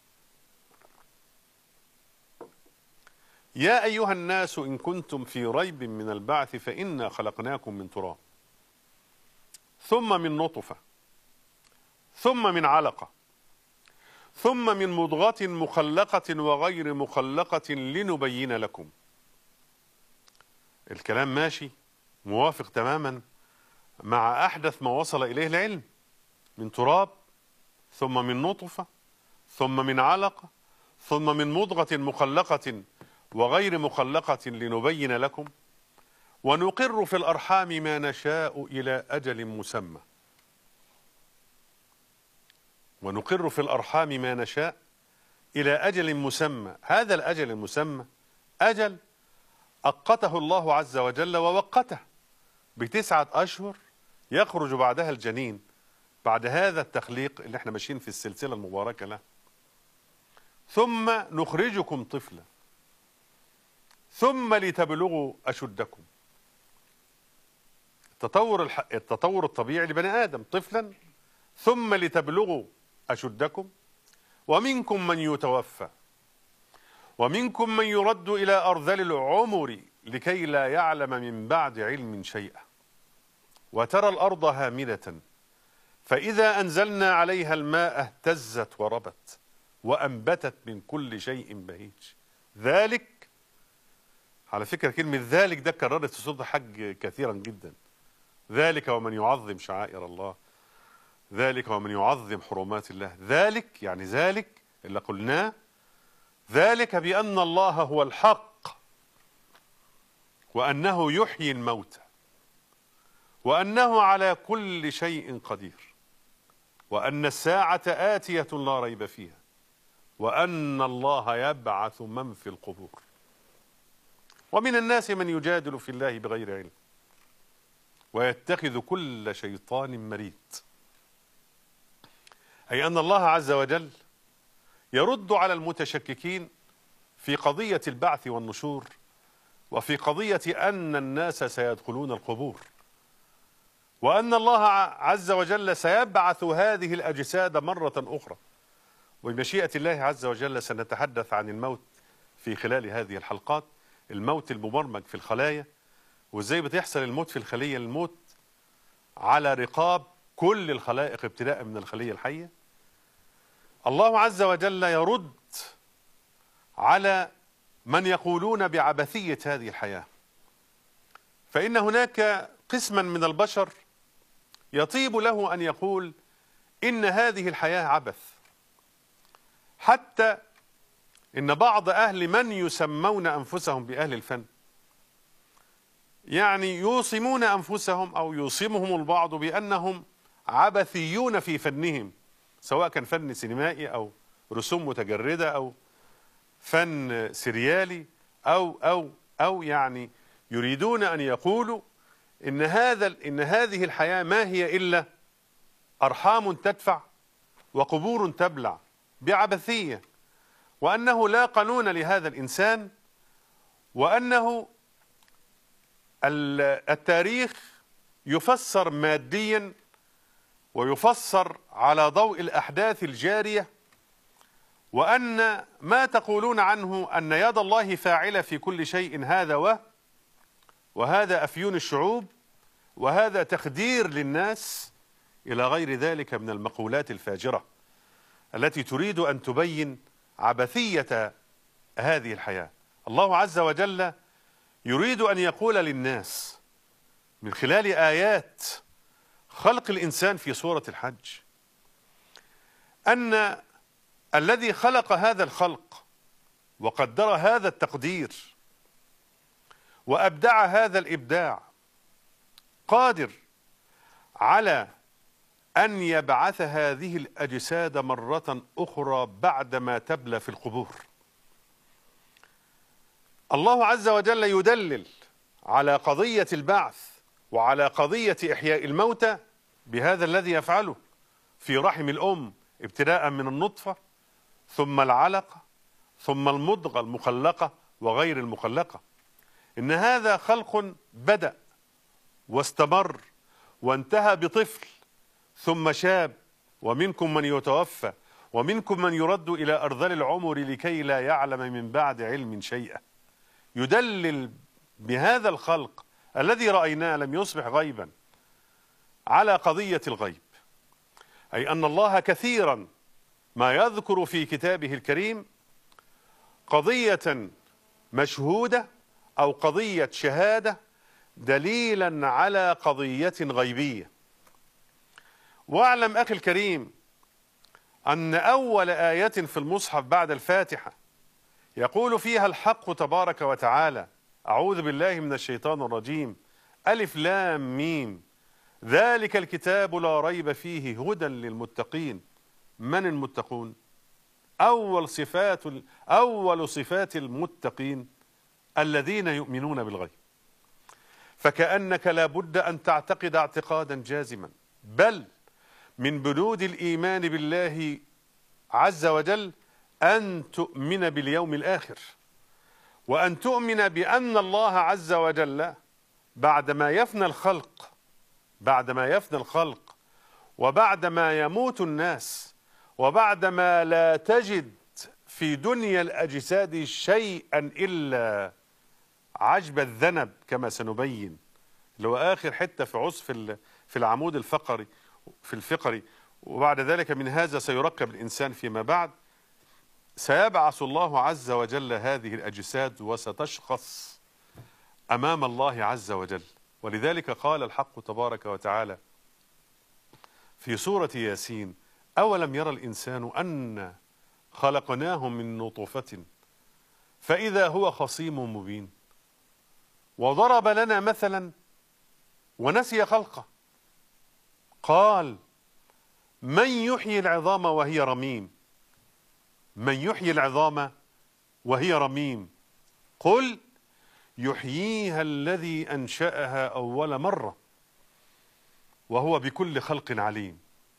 يا أيها الناس إن كنتم في ريب من البعث فإنا خلقناكم من تراب ثم من نطفة ثم من علقة ثم من مضغة مخلقة وغير مخلقة لنبين لكم. الكلام ماشي موافق تماما مع أحدث ما وصل إليه العلم، من تراب ثم من نطفة ثم من علقة ثم من مضغة مخلقة وغير مخلقة لنبين لكم ونقر في الأرحام ما نشاء إلى أجل مسمى. ونقر في الأرحام ما نشاء إلى أجل مسمى. هذا الأجل المسمى أجل أقته الله عز وجل ووقته بتسعة أشهر، يخرج بعدها الجنين، بعد هذا التخليق اللي احنا ماشيين في السلسلة المباركة له. ثم نخرجكم طفلا ثم لتبلغوا أشدكم. التطور الح... التطور الطبيعي لبني آدم طفلا، ثم لتبلغوا أشدكم، ومنكم من يتوفى ومنكم من يرد إلى أرذل العمر لكي لا يعلم من بعد علم شيئا. وترى الأرض هامدة فإذا أنزلنا عليها الماء اهتزت وربت وأنبتت من كل شيء بهيج. ذلك، على فكرة كلمة ذلك ده كررت في سورة الحج كثيرا جدا. ذلك ومن يعظم شعائر الله، ذلك ومن يعظم حرمات الله. ذلك يعني ذلك اللي قلناه، ذلك بأن الله هو الحق، وأنه يحيي الموتى، وأنه على كل شيء قدير، وأن الساعة آتية لا ريب فيها، وأن الله يبعث من في القبور. ومن الناس من يجادل في الله بغير علم ويتخذ كل شيطان مريد. أي أن الله عز وجل يرد على المتشككين في قضية البعث والنشور، وفي قضية أن الناس سيدخلون القبور، وأن الله عز وجل سيبعث هذه الأجساد مرة أخرى. وبمشيئة الله عز وجل سنتحدث عن الموت في خلال هذه الحلقات، الموت المبرمج في الخلايا، وإزاي بتحصل الموت في الخلية. الموت على رقاب كل الخلائق ابتداء من الخلية الحية. الله عز وجل يرد على من يقولون بعبثية هذه الحياة، فإن هناك قسما من البشر يطيب له أن يقول إن هذه الحياة عبث. حتى إن بعض أهل من يسمون أنفسهم بأهل الفن يعني يوصمون أنفسهم أو يوصمهم البعض بأنهم عبثيون في فنهم، سواء كان فن سينمائي أو رسوم متجردة أو فن سريالي أو أو أو يعني يريدون أن يقولوا إن هذا إن هذه الحياة ما هي إلا أرحام تدفع وقبور تبلع بعبثية، وأنه لا قانون لهذا الإنسان، وأنه التاريخ يفسر ماديا ويفسر على ضوء الأحداث الجارية، وأن ما تقولون عنه أن يد الله فاعلة في كل شيء هذا و وهذا أفيون الشعوب، وهذا تخدير للناس، إلى غير ذلك من المقولات الفاجرة التي تريد أن تبين عبثية هذه الحياة. الله عز وجل يريد أن يقول للناس من خلال آيات خلق الإنسان في سورة الحج أن الذي خلق هذا الخلق وقدر هذا التقدير وأبدع هذا الإبداع قادر على أن يبعث هذه الأجساد مرة أخرى بعدما تبلى في القبور. الله عز وجل يدلل على قضية البعث وعلى قضية إحياء الموتى بهذا الذي يفعله في رحم الأم، ابتداء من النطفة ثم العلقة ثم المضغة المخلقة وغير المخلقة. إن هذا خلق بدأ واستمر وانتهى بطفل ثم شاب، ومنكم من يتوفى ومنكم من يرد إلى أرذل العمر لكي لا يعلم من بعد علم شيئا. يدلل بهذا الخلق الذي رأيناه لم يصبح غيبا على قضية الغيب، أي أن الله كثيرا ما يذكر في كتابه الكريم قضية مشهودة أو قضية شهادة دليلا على قضية غيبية. واعلم أخي الكريم أن أول آية في المصحف بعد الفاتحة يقول فيها الحق تبارك وتعالى: أعوذ بالله من الشيطان الرجيم، ألف لام ميم، ذلك الكتاب لا ريب فيه هدى للمتقين. من المتقون؟ أول صفات أول صفات المتقين الذين يؤمنون بالغيب. فكأنك لا بد أن تعتقد اعتقادا جازما، بل من بنود الإيمان بالله عز وجل أن تؤمن باليوم الآخر، وأن تؤمن بأن الله عز وجل بعدما يفنى الخلق بعدما يفنى الخلق وبعدما يموت الناس وبعدما لا تجد في دنيا الأجساد شيئا إلا عجب الذنب كما سنبين، اللي هو آخر حتة في عصف في العمود الفقري في الفقري، وبعد ذلك من هذا سيركب الإنسان فيما بعد. سيبعث الله عز وجل هذه الأجساد وستشخص أمام الله عز وجل. ولذلك قال الحق تبارك وتعالى في سورة ياسين: أولم يرى الإنسان أن خلقناه من نطفة فإذا هو خصيم مبين. وضرب لنا مثلا ونسي خلقه، قال: من يحيي العظام وهي رميم من يحيي العظام وهي رميم قل يحييها الذي أنشأها أول مرة وهو بكل خلق عليم.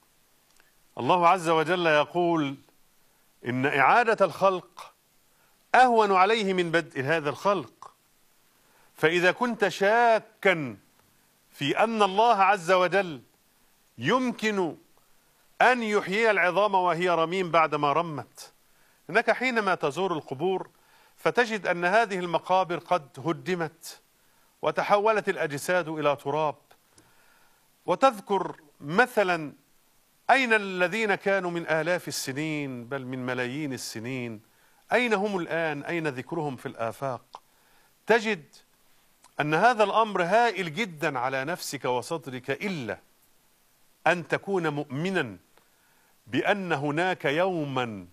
الله عز وجل يقول إن إعادة الخلق أهون عليه من بدء هذا الخلق. فإذا كنت شاكا في أن الله عز وجل يمكن أن يحيي العظام وهي رميم بعدما رمت، إنك حينما تزور القبور فتجد أن هذه المقابر قد هدمت وتحولت الأجساد إلى تراب، وتذكر مثلا أين الذين كانوا من آلاف السنين بل من ملايين السنين، أين هم الآن؟ أين ذكرهم في الآفاق؟ تجد أن هذا الأمر هائل جدا على نفسك وصدرك، إلا أن تكون مؤمنا بأن هناك يوما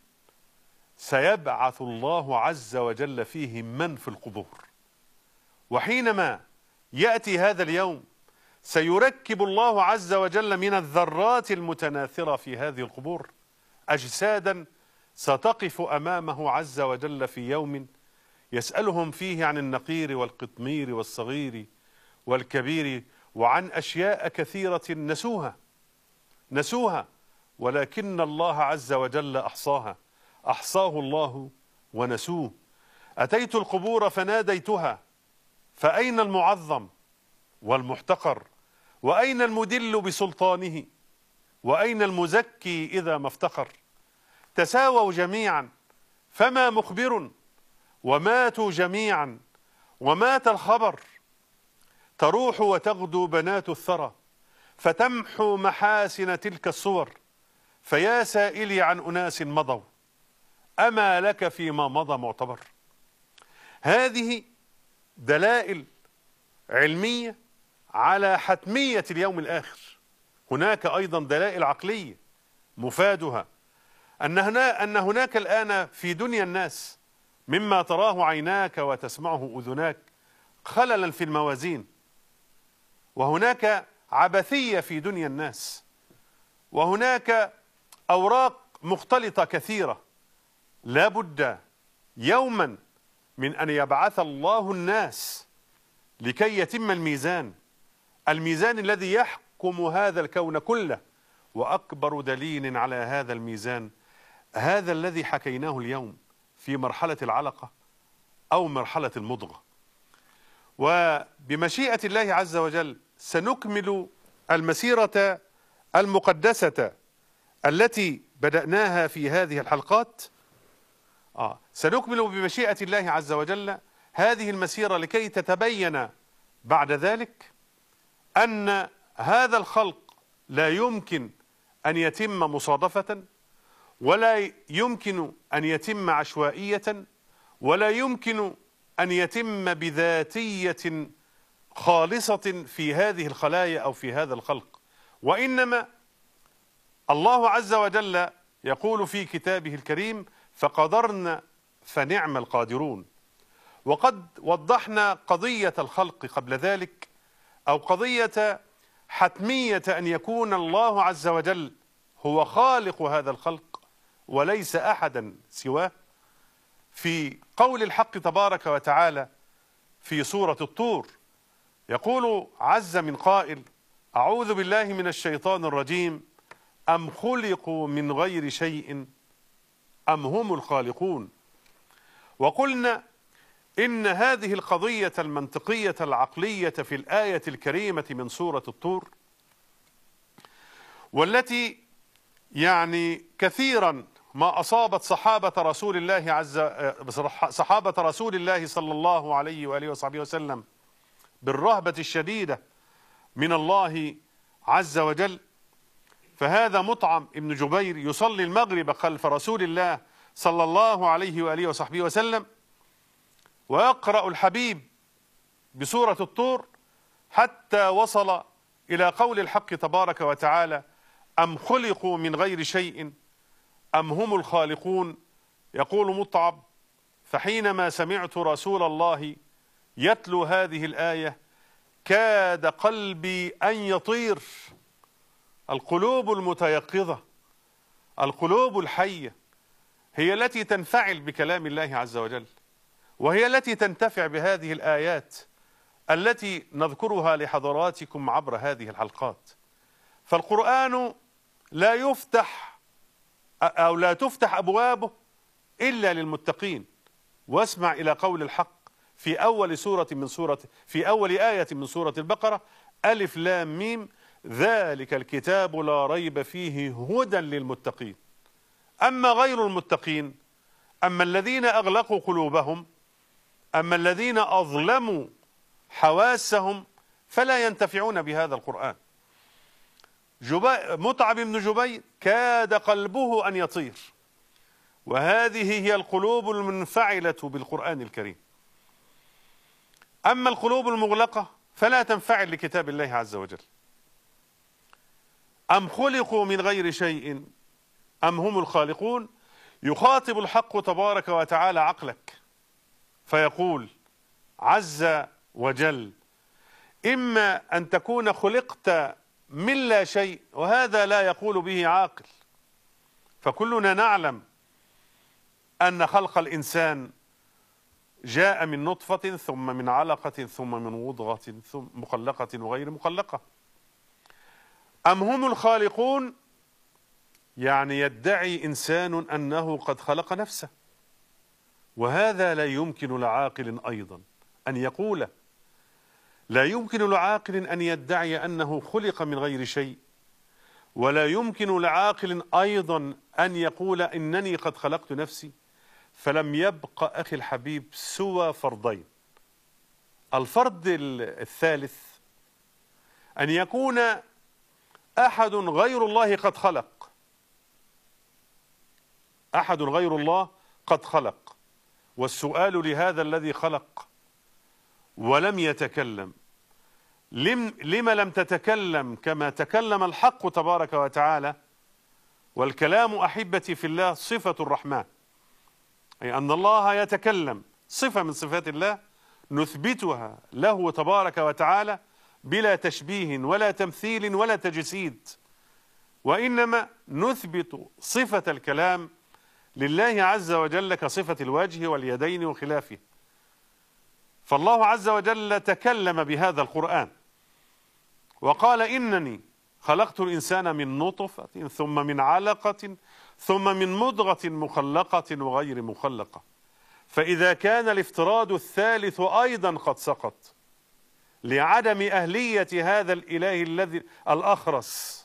سيبعث الله عز وجل فيه من في القبور. وحينما يأتي هذا اليوم سيركب الله عز وجل من الذرات المتناثرة في هذه القبور أجسادا ستقف أمامه عز وجل في يوم يسألهم فيه عن النقير والقطمير والصغير والكبير وعن أشياء كثيرة نسوها نسوها ولكن الله عز وجل أحصاها أحصاه الله ونسوه. أتيت القبور فناديتها فأين المعظم والمحتقر؟ وأين المدل بسلطانه؟ وأين المزكي إذا ما افتخر؟ تساووا جميعا فما مخبر، وماتوا جميعا ومات الخبر. تروح وتغدو بنات الثرى فتمحو محاسن تلك الصور، فيا سائلي عن أناس مضوا أما لك فيما مضى معتبر؟ هذه دلائل علمية على حتمية اليوم الآخر. هناك أيضا دلائل عقلية مفادها أن هنا أن هناك الآن في دنيا الناس مما تراه عيناك وتسمعه أذناك خللا في الموازين، وهناك عبثية في دنيا الناس، وهناك أوراق مختلطة كثيرة. لا بد يوما من أن يبعث الله الناس لكي يتم الميزان، الميزان الذي يحكم هذا الكون كله. وأكبر دليل على هذا الميزان هذا الذي حكيناه اليوم في مرحلة العلقة أو مرحلة المضغة. وبمشيئة الله عز وجل سنكمل المسيرة المقدسة التي بدأناها في هذه الحلقات. آه سنكمل بمشيئة الله عز وجل هذه المسيرة لكي تتبين بعد ذلك أن هذا الخلق لا يمكن أن يتم مصادفة، ولا يمكن أن يتم عشوائية، ولا يمكن أن يتم بذاتية خالصة في هذه الخلايا أو في هذا الخلق، وإنما الله عز وجل يقول في كتابه الكريم: فقدرنا فنعم القادرون. وقد وضحنا قضية الخلق قبل ذلك، أو قضية حتمية أن يكون الله عز وجل هو خالق هذا الخلق وليس أحدا سواه، في قول الحق تبارك وتعالى في سورة الطور. يقول عز من قائل: أعوذ بالله من الشيطان الرجيم، أم خلقوا من غير شيء أم هم الخالقون. وقلنا إن هذه القضية المنطقية العقلية في الآية الكريمة من سورة الطور، والتي يعني كثيرا ما أصابت صحابة رسول الله عز صحابة رسول الله صلى الله عليه وآله وصحبه وسلم بالرهبة الشديدة من الله عز وجل. فهذا مطعم ابن جبير يصلي المغرب خلف رسول الله صلى الله عليه وآله وصحبه وسلم، ويقرأ الحبيب بسورة الطور حتى وصل إلى قول الحق تبارك وتعالى: أم خلقوا من غير شيء أم هم الخالقون. يقول مطعم: فحينما سمعت رسول الله يتلو هذه الآية كاد قلبي أن يطير. القلوب المتيقظة، القلوب الحية، هي التي تنفعل بكلام الله عز وجل، وهي التي تنتفع بهذه الآيات التي نذكرها لحضراتكم عبر هذه الحلقات. فالقرآن لا يفتح أو لا تفتح أبوابه إلا للمتقين. واسمع إلى قول الحق في أول سورة من سورة في أول آية من سورة البقرة: ألف لام ميم ذلك الكتاب لا ريب فيه هدى للمتقين. أما غير المتقين، أما الذين أغلقوا قلوبهم، أما الذين أظلموا حواسهم، فلا ينتفعون بهذا القرآن. مطعم بن جبير كاد قلبه أن يطير، وهذه هي القلوب المنفعلة بالقرآن الكريم. أما القلوب المغلقة فلا تنفعل لكتاب الله عز وجل. أم خلقوا من غير شيء أم هم الخالقون. يخاطب الحق تبارك وتعالى عقلك فيقول عز وجل: إما أن تكون خلقت من لا شيء، وهذا لا يقول به عاقل، فكلنا نعلم أن خلق الإنسان جاء من نطفة ثم من علقة ثم من مضغة ثم مخلقة وغير مخلقة. أم هم الخالقون، يعني يدعي إنسان أنه قد خلق نفسه، وهذا لا يمكن لعاقل أيضا أن يقوله. لا يمكن لعاقل أن يدعي أنه خلق من غير شيء، ولا يمكن لعاقل أيضا أن يقول إنني قد خلقت نفسي. فلم يبق أخي الحبيب سوى فرضين. الفرض الثالث أن يكون أحد غير الله قد خلق، أحد غير الله قد خلق، والسؤال لهذا الذي خلق ولم يتكلم، لم, لم لم تتكلم كما تكلم الحق تبارك وتعالى؟ والكلام أحبتي في الله صفة الرحمن، أي أن الله يتكلم، صفة من صفات الله نثبتها له تبارك وتعالى بلا تشبيه ولا تمثيل ولا تجسيد، وإنما نثبت صفة الكلام لله عز وجل كصفة الوجه واليدين وخلافه. فالله عز وجل تكلم بهذا القرآن وقال: إنني خلقت الإنسان من نطفة ثم من علقة ثم من مضغة مخلقة وغير مخلقة. فإذا كان الافتراض الثالث أيضا قد سقط لعدم أهلية هذا الإله الذي الأخرس،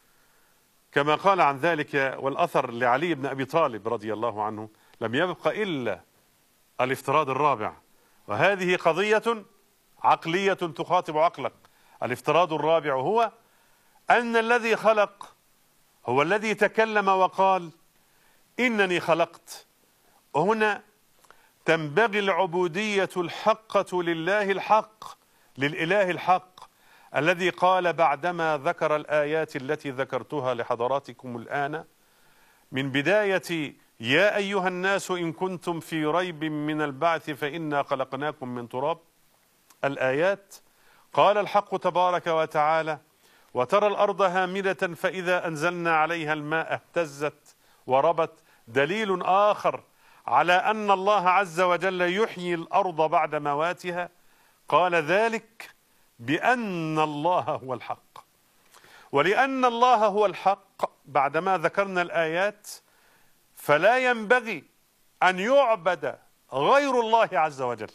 كما قال عن ذلك والأثر لعلي بن أبي طالب رضي الله عنه: لم يبق إلا الافتراض الرابع، وهذه قضية عقلية تخاطب عقلك. الافتراض الرابع هو أن الذي خلق هو الذي تكلم وقال: إنني خلقت. وهنا تنبغي العبودية الحقة لله الحق، للإله الحق الذي قال بعدما ذكر الآيات التي ذكرتها لحضراتكم الآن من بداية: يا أيها الناس إن كنتم في ريب من البعث فإنا خلقناكم من تراب، الآيات، قال الحق تبارك وتعالى: وترى الأرض هامدة فإذا أنزلنا عليها الماء اهتزت وربت. دليل آخر على أن الله عز وجل يحيي الأرض بعد مواتها، قال ذلك بأن الله هو الحق. ولأن الله هو الحق بعدما ذكرنا الآيات فلا ينبغي أن يعبد غير الله عز وجل،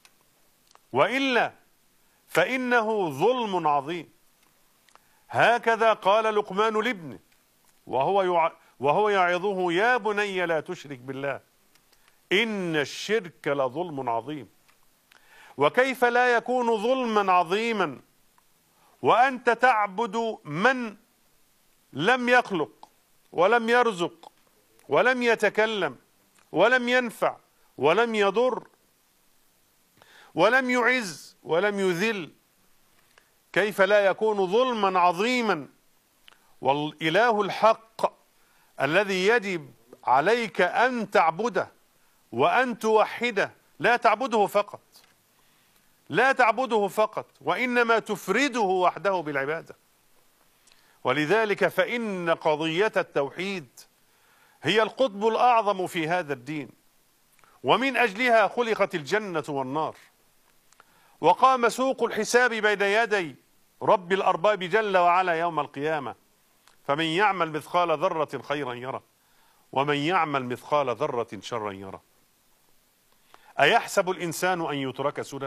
وإلا فإنه ظلم عظيم. هكذا قال لقمان لابنه وهو يع... وهو يعظه: يا بني لا تشرك بالله إن الشرك لظلم عظيم. وكيف لا يكون ظلما عظيما وأنت تعبد من لم يخلق ولم يرزق ولم يتكلم ولم ينفع ولم يضر ولم يعز ولم يذل؟ كيف لا يكون ظلما عظيما؟ والإله الحق الذي يجب عليك أن تعبده وأن توحده، لا تعبده فقط، لا تعبده فقط، وإنما تفرده وحده بالعبادة. ولذلك فإن قضية التوحيد هي القطب الأعظم في هذا الدين، ومن أجلها خلقت الجنة والنار، وقام سوق الحساب بين يدي رب الأرباب جل وعلا يوم القيامة. فمن يعمل مثقال ذرة خيرا يره ومن يعمل مثقال ذرة شرا يره. أيحسب الإنسان أن يترك سدى؟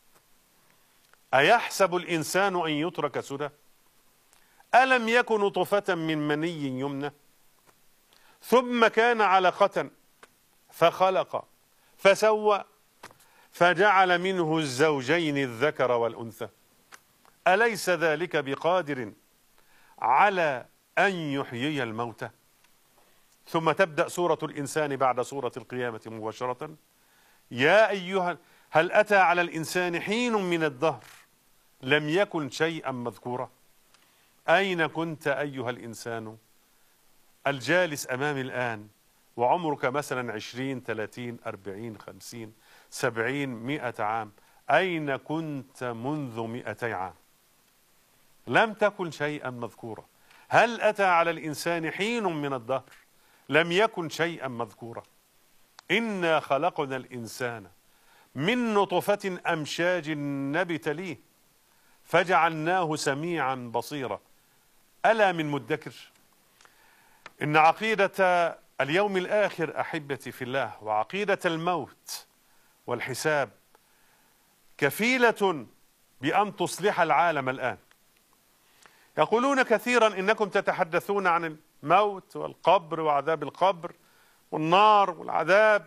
أيحسب الإنسان أن يترك سدى؟ ألم يكن نطفة من مني يمنى ثم كان علقة فخلق فسوى فجعل منه الزوجين الذكر والأنثى أليس ذلك بقادر على أن يحيي الموتى؟ ثم تبدأ سورة الإنسان بعد سورة القيامة مباشرة: يا أيها هل أتى على الإنسان حين من الدهر لم يكن شيئا مذكورا. أين كنت أيها الإنسان الجالس أمامي الآن وعمرك مثلا عشرين ثلاثين أربعين خمسين سبعين مئة عام؟ أين كنت منذ مئتي عام؟ لم تكن شيئا مذكورا. هل أتى على الإنسان حين من الدهر لم يكن شيئا مذكورا. إنا خلقنا الإنسان من نطفة أمشاج نبتليه فجعلناه سميعا بصيرا. ألا من مدكر؟ إن عقيدة اليوم الآخر أحبتي في الله وعقيدة الموت والحساب كفيلة بأن تصلح العالم الآن. يقولون كثيرا إنكم تتحدثون عن الموت والقبر وعذاب القبر والنار والعذاب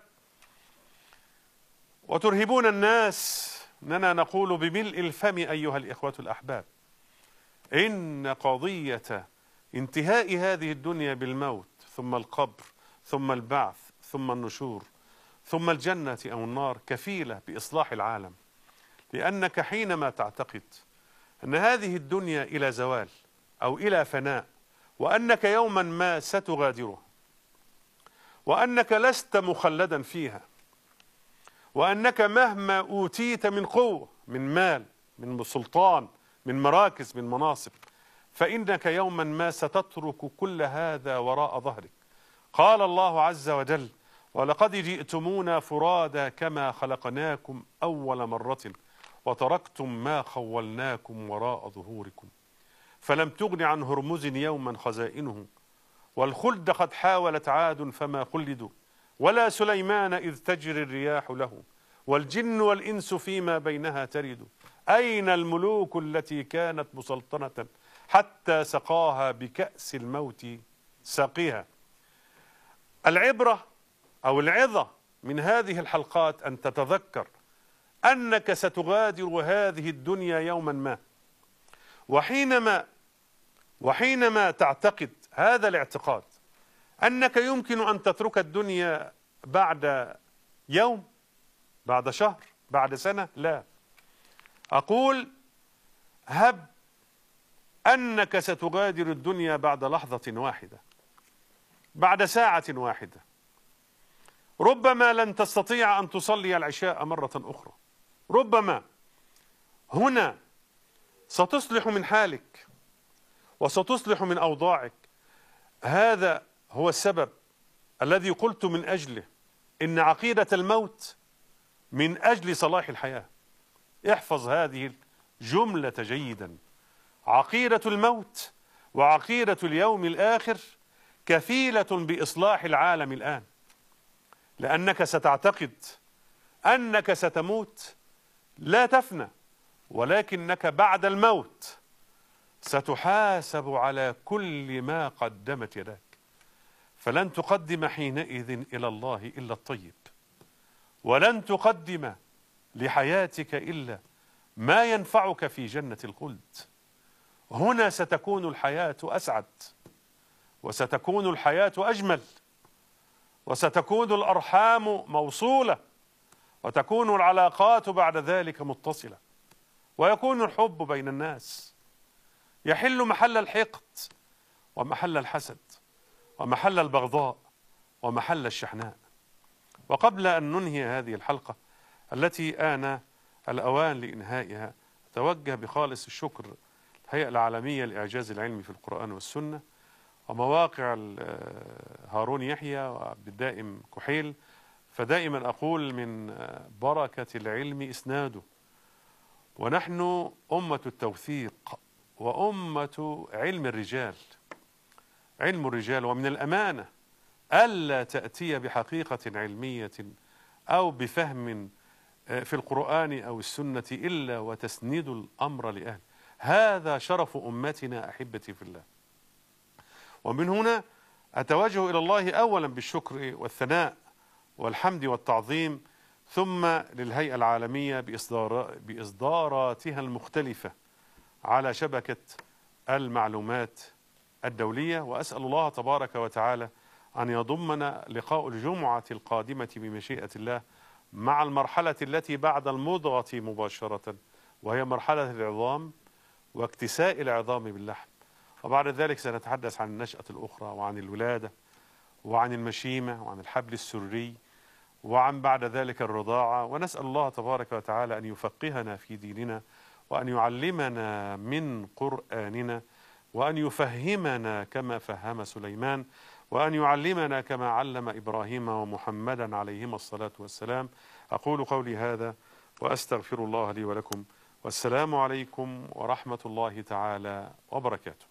وترهبون الناس. إننا نقول بملء الفم أيها الإخوة الأحباب إن قضية انتهاء هذه الدنيا بالموت ثم القبر ثم البعث ثم النشور ثم الجنة أو النار كفيلة بإصلاح العالم، لأنك حينما تعتقد أن هذه الدنيا إلى زوال أو إلى فناء، وأنك يوما ما ستغادرها، وأنك لست مخلدا فيها، وأنك مهما أوتيت من قوة، من مال، من سلطان، من مراكز، من مناصب، فإنك يوما ما ستترك كل هذا وراء ظهرك. قال الله عز وجل: ولقد جئتمونا فرادا كما خلقناكم أول مرة وتركتم ما خولناكم وراء ظهوركم فلم تغن عن هرمز يوما خزائنه والخلد قد حاولت عاد فما خلدوا ولا سليمان إذ تجري الرياح له والجن والإنس فيما بينها ترد أين الملوك التي كانت مسلطنة حتى سقاها بكأس الموت ساقيها. العبرة أو العظة من هذه الحلقات أن تتذكر أنك ستغادر هذه الدنيا يوما ما، وحينما وحينما تعتقد هذا الاعتقاد أنك يمكن أن تترك الدنيا بعد يوم، بعد شهر، بعد سنة، لا، أقول هب أنك ستغادر الدنيا بعد لحظة واحدة، بعد ساعة واحدة. ربما لن تستطيع أن تصلي العشاء مرة أخرى، ربما هنا ستصلح من حالك وستصلح من أوضاعك. هذا هو السبب الذي قلت من أجله إن عقيدة الموت من أجل صلاح الحياة. احفظ هذه الجملة جيدا: عقيدة الموت وعقيدة اليوم الآخر كفيلة بإصلاح العالم الآن، لأنك ستعتقد أنك ستموت، لا تفنى، ولكنك بعد الموت ستحاسب على كل ما قدمت يداك، فلن تقدم حينئذ إلى الله إلا الطيب، ولن تقدم لحياتك إلا ما ينفعك في جنة الخلد. هنا ستكون الحياة أسعد، وستكون الحياة أجمل، وستكون الأرحام موصولة، وتكون العلاقات بعد ذلك متصلة، ويكون الحب بين الناس، يحل محل الحقد ومحل الحسد ومحل البغضاء ومحل الشحناء. وقبل أن ننهي هذه الحلقة التي آن الأوان لإنهائها، أتوجه بخالص الشكر الهيئة العالمية للإعجاز العلمي في القرآن والسنة ومواقع هارون يحيى وعبد الدائم كحيل، فدائما أقول من بركة العلم إسناده، ونحن أمة التوثيق وأمة علم الرجال، علم الرجال، ومن الأمانة ألا تأتي بحقيقة علمية أو بفهم في القرآن أو السنة إلا وتسند الأمر لأهل. هذا شرف أمتنا أحبتي في الله. ومن هنا أتوجه إلى الله أولا بالشكر والثناء والحمد والتعظيم، ثم للهيئة العالمية بإصدار بإصداراتها المختلفة على شبكة المعلومات الدولية. وأسأل الله تبارك وتعالى أن يضمنا لقاء الجمعة القادمة بمشيئة الله مع المرحلة التي بعد المضغة مباشرة، وهي مرحلة العظام واكتساء العظام باللحم، وبعد ذلك سنتحدث عن النشأة الأخرى وعن الولادة وعن المشيمة وعن الحبل السري وعن بعد ذلك الرضاعة. ونسأل الله تبارك وتعالى أن يفقهنا في ديننا، وأن يعلمنا من قرآننا، وأن يفهمنا كما فهم سليمان، وأن يعلمنا كما علم إبراهيم ومحمدا عليهما الصلاة والسلام. أقول قولي هذا وأستغفر الله لي ولكم، والسلام عليكم ورحمة الله تعالى وبركاته.